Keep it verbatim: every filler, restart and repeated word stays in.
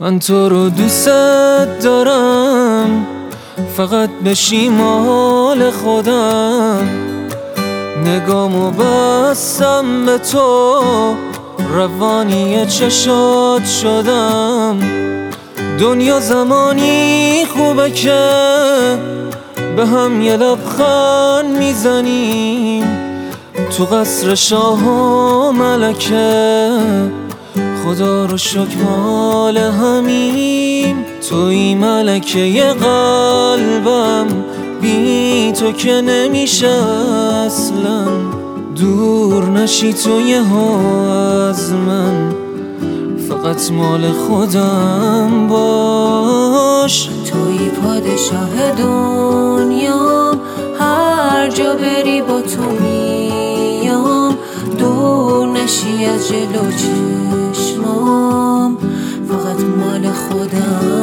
من تو رو دوست دارم، فقط بشی مال خودم. نگامو بستم به تو، روانی چشات شدم. دنیا زمانی خوبه که به هم یه لبخند میزنیم. تو قصر شاه و ملکه خدا رو شکر مال همیم. توی ملکه قلبم، بی تو که نمیشه اصلا. دور نشی تو یه ها از من، فقط مال خودم باش. توی پادشاه دنیام، هر جا بری با تو میام. دور نشی از جلو چشمام، فقط مال خودم